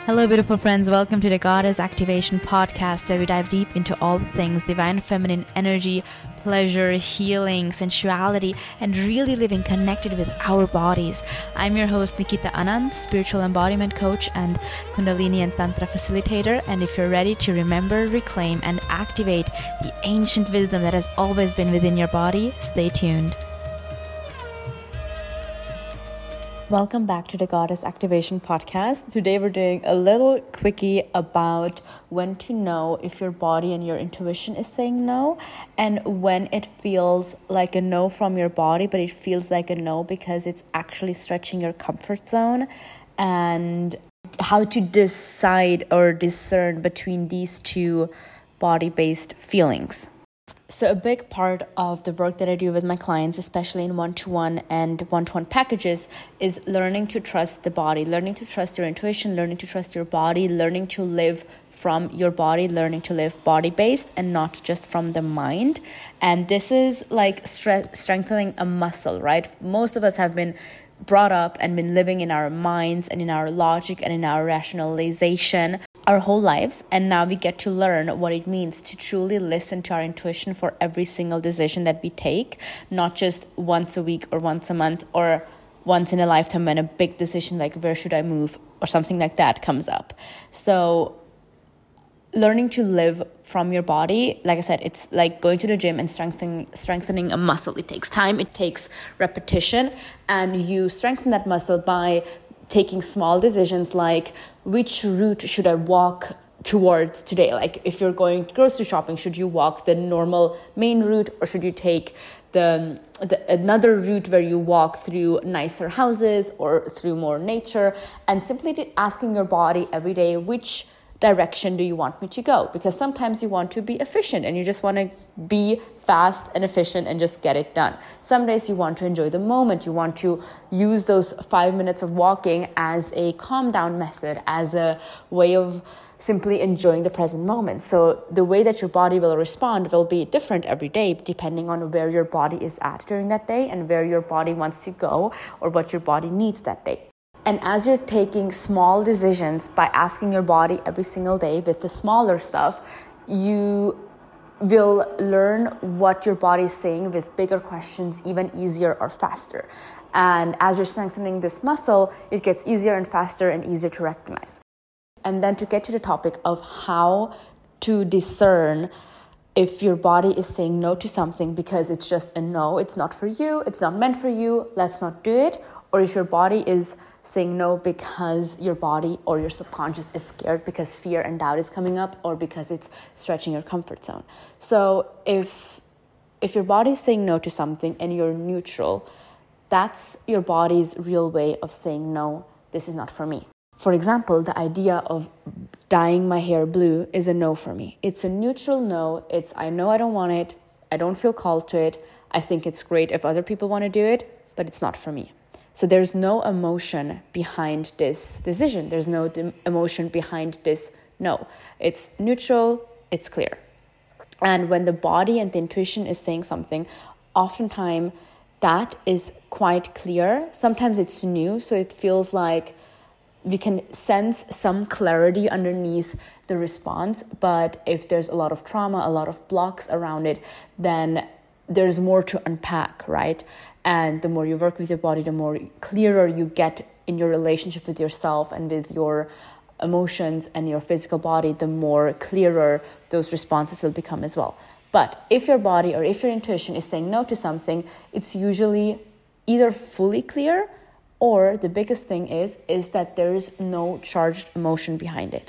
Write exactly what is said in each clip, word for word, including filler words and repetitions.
Hello, beautiful friends. Welcome to the Goddess Activation Podcast, where we dive deep into all things divine feminine energy, pleasure, healing, sensuality, and really living connected with our bodies. I'm your host, Nikita Anand, spiritual embodiment coach and Kundalini and Tantra facilitator. And if you're ready to remember, reclaim, and activate the ancient wisdom that has always been within your body, stay tuned. Welcome back to the Goddess Activation Podcast. Today we're doing a little quickie about when to know if your body and your intuition is saying no, and when it feels like a no from your body, but it feels like a no because it's actually stretching your comfort zone, and how to decide or discern between these two body-based feelings. So a big part of the work that I do with my clients, especially in one-to-one and one-to-one packages, is learning to trust the body, learning to trust your intuition, learning to trust your body, learning to live from your body, learning to live body-based and not just from the mind. And this is like stre- strengthening a muscle, right? Most of us have been brought up and been living in our minds and in our logic and in our rationalization our whole lives, and now we get to learn what it means to truly listen to our intuition for every single decision that we take, not just once a week or once a month or once in a lifetime when a big decision like where should I move or something like that comes up. So learning to live from your body, like I said, it's like going to the gym and strengthening strengthening a muscle. It takes time, it takes repetition, and you strengthen that muscle by taking small decisions like which route should I walk towards today? Like if you're going grocery shopping, should you walk the normal main route, or should you take the, the another route where you walk through nicer houses or through more nature? And simply asking your body every day, which direction do you want me to go? Because sometimes you want to be efficient and you just want to be fast and efficient and just get it done. Some days you want to enjoy the moment. You want to use those five minutes of walking as a calm down method, as a way of simply enjoying the present moment. So the way that your body will respond will be different every day, depending on where your body is at during that day and where your body wants to go or what your body needs that day. And as you're taking small decisions by asking your body every single day with the smaller stuff, you will learn what your body is saying with bigger questions even easier or faster. And as you're strengthening this muscle, it gets easier and faster and easier to recognize. And then to get to the topic of how to discern if your body is saying no to something because it's just a no, it's not for you, it's not meant for you, let's not do it, or if your body is saying no because your body or your subconscious is scared because fear and doubt is coming up, or because it's stretching your comfort zone. So if if your body is saying no to something and you're neutral, that's your body's real way of saying no, this is not for me. For example, the idea of dyeing my hair blue is a no for me. It's a neutral no. It's I know I don't want it. I don't feel called to it. I think it's great if other people want to do it, but it's not for me. So there's no emotion behind this decision. There's no de- emotion behind this no. It's neutral, it's clear. And when the body and the intuition is saying something, oftentimes that is quite clear. Sometimes it's new, so it feels like we can sense some clarity underneath the response. But if there's a lot of trauma, a lot of blocks around it, then there's more to unpack, right? And the more you work with your body, the more clearer you get in your relationship with yourself and with your emotions and your physical body, the more clearer those responses will become as well. But if your body or if your intuition is saying no to something, it's usually either fully clear, or the biggest thing is, is that there is no charged emotion behind it.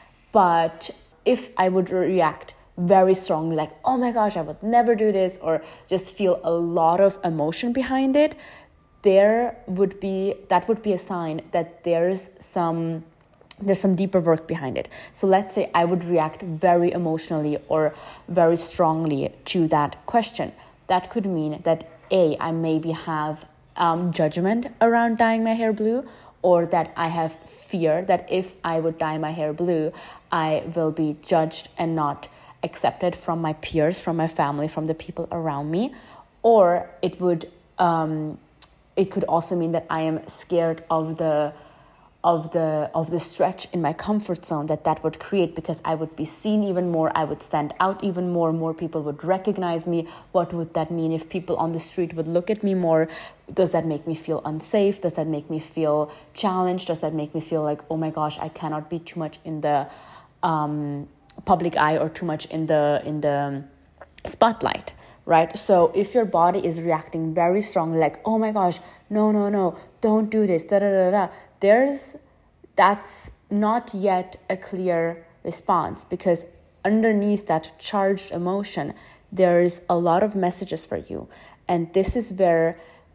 But if I would react very strongly, like, oh my gosh, I would never do this, or just feel a lot of emotion behind it, there would be, that would be a sign that there's some, there's some deeper work behind it. So let's say I would react very emotionally or very strongly to that question. That could mean that A, I maybe have um, judgment around dyeing my hair blue, or that I have fear that if I would dye my hair blue, I will be judged and not accepted from my peers, from my family, from the people around me. Or it would um, it could also mean that I am scared of the of the of the stretch in my comfort zone that that would create, because I would be seen even more, I would stand out even more, more people would recognize me. What would that mean if people on the street would look at me more? Does that make me feel unsafe? Does that make me feel challenged? Does that make me feel like, oh my gosh, I cannot be too much in the um, public eye or too much in the in the spotlight, right? So if your body is reacting very strongly, like, oh my gosh, no, no, no, don't do this, da da da da, there's that's not yet a clear response, because underneath that charged emotion, there's a lot of messages for you. And this is where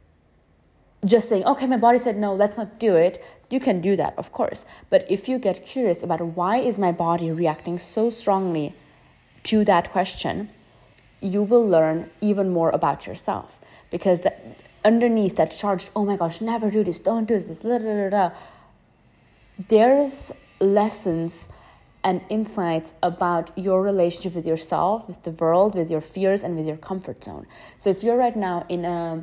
just saying, okay, my body said no, let's not do it. You can do that, of course. But if you get curious about why is my body reacting so strongly to that question, you will learn even more about yourself. Because the, underneath that charged, oh my gosh, never do this, don't do this, blah, blah, blah, blah, there's lessons and insights about your relationship with yourself, with the world, with your fears, and with your comfort zone. So if you're right now in a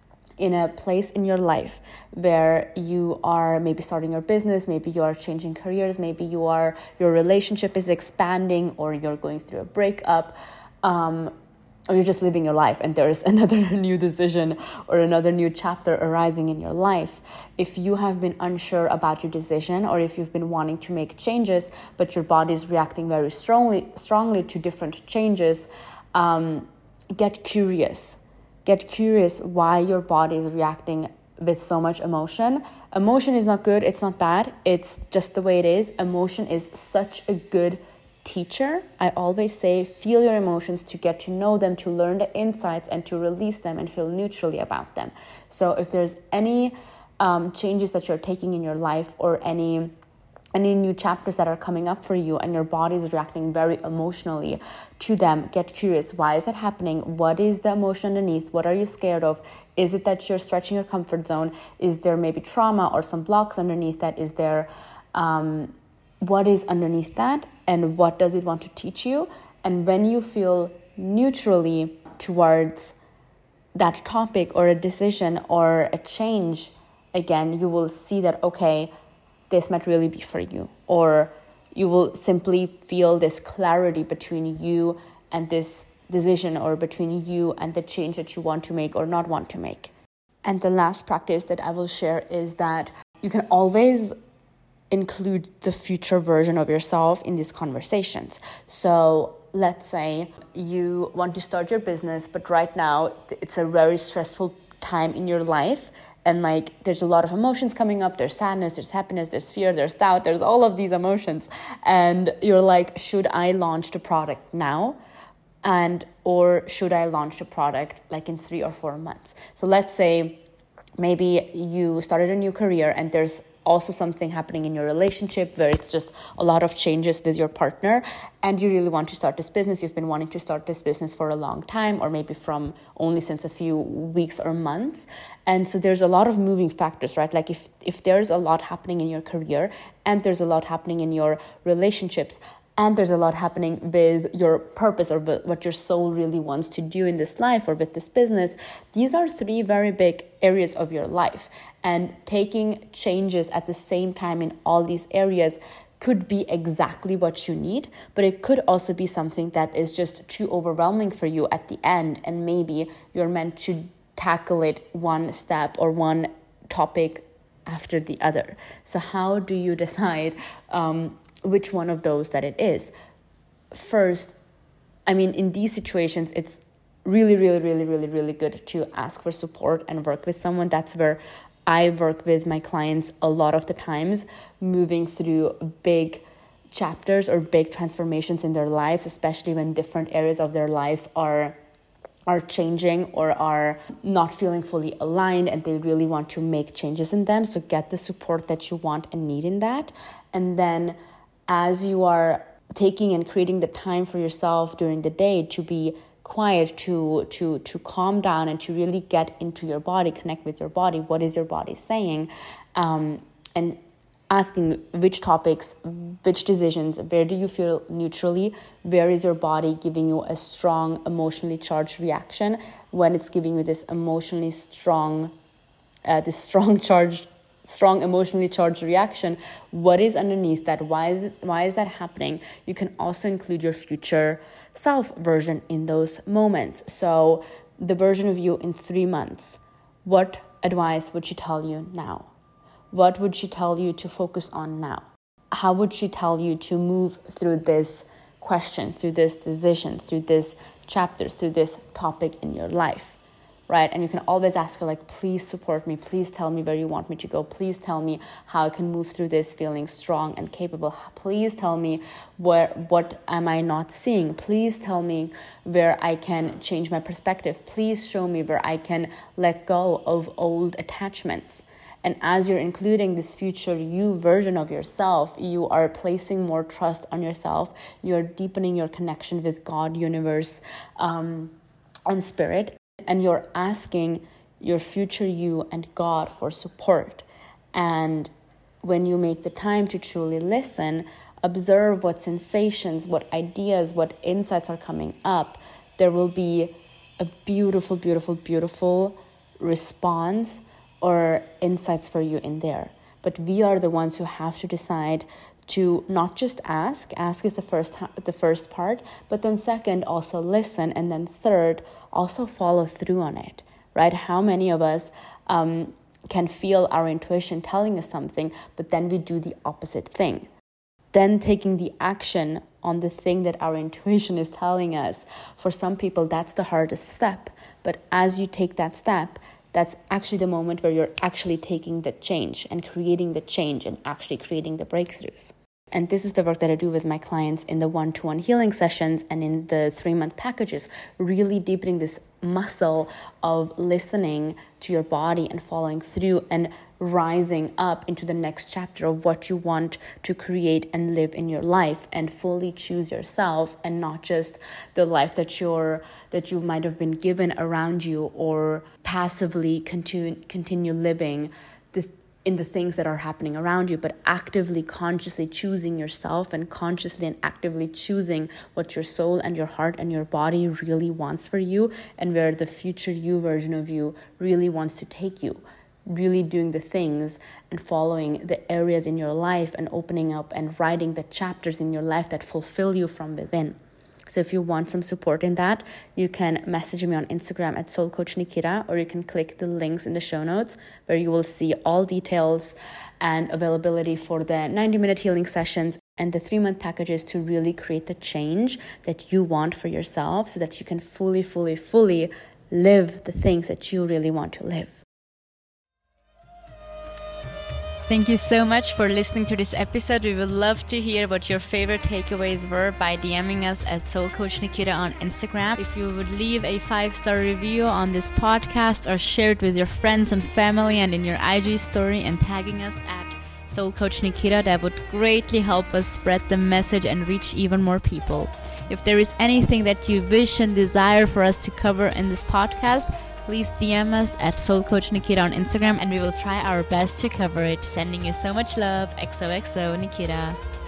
in a place in your life where you are maybe starting your business, maybe you are changing careers, maybe you are your relationship is expanding, or you're going through a breakup, um, or you're just living your life and there's another new decision or another new chapter arising in your life. If you have been unsure about your decision, or if you've been wanting to make changes, but your body is reacting very strongly, strongly to different changes, um, get curious. Get curious why your body is reacting with so much emotion. Emotion is not good. It's not bad. It's just the way it is. Emotion is such a good teacher. I always say, feel your emotions to get to know them, to learn the insights, and to release them and feel neutrally about them. So if there's any um, changes that you're taking in your life, or any any new chapters that are coming up for you, and your body is reacting very emotionally to them, get curious. Why is that happening? What is the emotion underneath? What are you scared of? Is it that you're stretching your comfort zone? Is there maybe trauma or some blocks underneath that? Is there, um, what is underneath that? And what does it want to teach you? And when you feel neutrally towards that topic or a decision or a change, again, you will see that, okay, this might really be for you. Or you will simply feel this clarity between you and this decision, or between you and the change that you want to make or not want to make. And the last practice that I will share is that you can always include the future version of yourself in these conversations. So let's say you want to start your business, but right now it's a very stressful time in your life. And like, there's a lot of emotions coming up. There's sadness, there's happiness, there's fear, there's doubt, there's all of these emotions. And you're like, should I launch the product now? And, or should I launch the product like in three or four months? So let's say maybe you started a new career and there's also something happening in your relationship where it's just a lot of changes with your partner, and you really want to start this business. You've been wanting to start this business for a long time, or maybe from only since a few weeks or months. And so there's a lot of moving factors, right? Like if, if there's a lot happening in your career, and there's a lot happening in your relationships, and there's a lot happening with your purpose, or what your soul really wants to do in this life or with this business. These are three very big areas of your life. And taking changes at the same time in all these areas could be exactly what you need, but it could also be something that is just too overwhelming for you at the end. And maybe you're meant to tackle it one step or one topic after the other. So how do you decide um, which one of those that it is? First, I mean, in these situations, it's really, really, really, really, really good to ask for support and work with someone. That's where I work with my clients a lot of the times, moving through big chapters or big transformations in their lives, especially when different areas of their life are are changing or are not feeling fully aligned, and they really want to make changes in them. So get the support that you want and need in that. And then as you are taking and creating the time for yourself during the day to be quiet, to to to calm down, and to really get into your body, connect with your body. What is your body saying? Um, and asking which topics, which decisions, where do you feel neutrally? Where is your body giving you a strong, emotionally charged reaction? When it's giving you this emotionally strong, uh, this strong charged strong emotionally charged reaction. What is underneath that? Why is it, why is that happening? You can also include your future self version in those moments. So the version of you in three months, what advice would she tell you now? What would she tell you to focus on now? How would she tell you to move through this question, through this decision, through this chapter, through this topic in your life? Right? And you can always ask her, like, please support me. Please tell me where you want me to go. Please tell me how I can move through this feeling strong and capable. Please tell me where, what am I not seeing? Please tell me where I can change my perspective. Please show me where I can let go of old attachments. And as you're including this future you version of yourself, you are placing more trust on yourself. You're deepening your connection with God, universe, um, and spirit. And you're asking your future you and God for support. And when you make the time to truly listen, observe what sensations, what ideas, what insights are coming up, there will be a beautiful, beautiful, beautiful response or insights for you in there. But we are the ones who have to decide to not just ask. Ask is the first the first part, but then second, also listen, and then third, also follow through on it, right? How many of us um, can feel our intuition telling us something, but then we do the opposite thing? Then taking the action on the thing that our intuition is telling us. For some people, that's the hardest step. But as you take that step, that's actually the moment where you're actually taking the change and creating the change and actually creating the breakthroughs. And this is the work that I do with my clients in the one-to-one healing sessions and in the three-month packages, really deepening this muscle of listening to your body and following through and rising up into the next chapter of what you want to create and live in your life, and fully choose yourself, and not just the life that you're that you might have been given around you, or passively continue continue living the in the things that are happening around you, but actively, consciously choosing yourself, and consciously and actively choosing what your soul and your heart and your body really wants for you, and where the future you version of you really wants to take you. Really doing the things and following the areas in your life and opening up and writing the chapters in your life that fulfill you from within. So if you want some support in that, you can message me on Instagram at Soul Coach Nikita, or you can click the links in the show notes where you will see all details and availability for the ninety minute healing sessions and the three month packages to really create the change that you want for yourself, so that you can fully, fully, fully live the things that you really want to live. Thank you so much for listening to this episode. We would love to hear what your favorite takeaways were by DMing us at Soul Coach Nikita on Instagram. If you would leave a five-star review on this podcast, or share it with your friends and family and in your I G story and tagging us at Soul Coach Nikita, that would greatly help us spread the message and reach even more people. If there is anything that you wish and desire for us to cover in this podcast, please D M us at Soul Coach Nikita on Instagram, and we will try our best to cover it. Sending you so much love. X O X O Nikita.